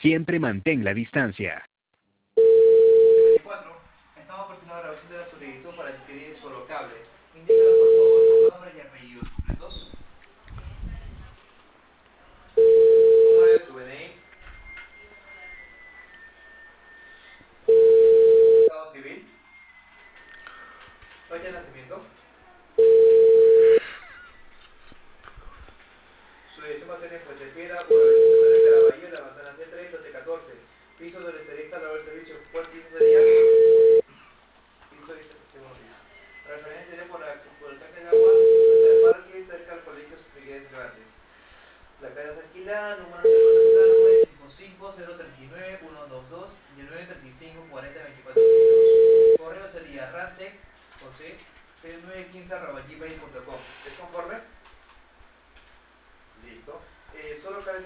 Siempre mantén la distancia. 24. Estamos por la grabación de la solicitud para adquirir solo cable. Indícanos por favor su nombre y apellidos completos. Número de su DNI. Estado civil. Fecha de nacimiento. Su dirección va a ser en Fuente Piedra, Buenaventura de Caraballo, La Manzana C3, lote 14. Piso donde se dicta la hora del servicio. ¿Cuál piso sería? Piso dice segundo piso. Referencia sería por el tanque de agua, frente al parque, cerca del colegio Miguel Grandes. La casa es alquilada, número de teléfono 955-039-122 y el 935-40-24. Correo sería rasec6915@gmail.com. ¿Es conforme? Listo.